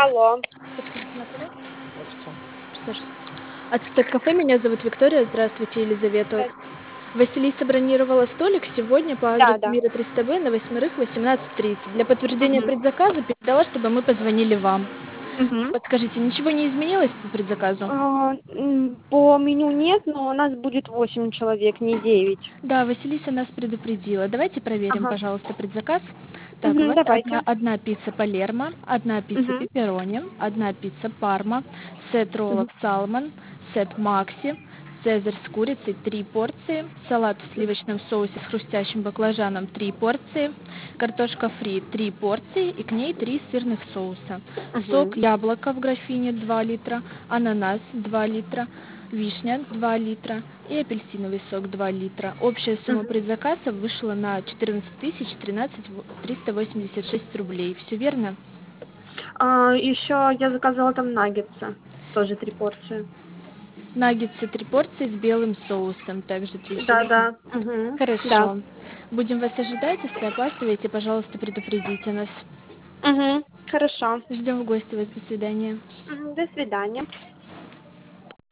Алло. Подскажите, на кого? Вот, всё. Присаживайтесь. Ацтек кафе, меня зовут Виктория. Здравствуйте, Елизавета. Здравствуйте. Василиса бронировала столик сегодня по адресу Да-да. Мира 300 Б на 8 18:30. Для подтверждения Мгм. предзаказа передала, чтобы мы позвонили вам. Мгм. Подскажите, ничего не изменилось по предзаказу? По меню нет, но у нас будет 8 человек, не 9. Да, Василиса нас предупредила. Давайте проверим, Ага. пожалуйста, предзаказ. Так, у вас одна Давайте. одна пицца Палермо, одна пицца Мгм. пепперони, одна пицца Парма, сет роллов Мгм. салмон, сет Макси, цезарь с курицей 3 порции, салат в М. сливочном соусе с хрустящим баклажаном 3 порции, картошка фри 3 порции и к ней 3 сырных соуса. Сок Мгм. яблоко в графине 2 литра, ананас 2 литра, вишня 2 литра и апельсиновый сок 2 литра. Общая сумма Мгм. предзаказа вышла на 14 013 386 рублей. Все верно? Еще я заказала там наггетсы, тоже 3 порции. Наггетсы 3 порции с белым соусом, также 3, все Да-да. верно? Мгм. Да. Хорошо. Будем вас ожидать. Если опаздываете, пожалуйста, предупредите нас. Мгм. Хорошо. Ждем в гости вас. До свидания. До свидания.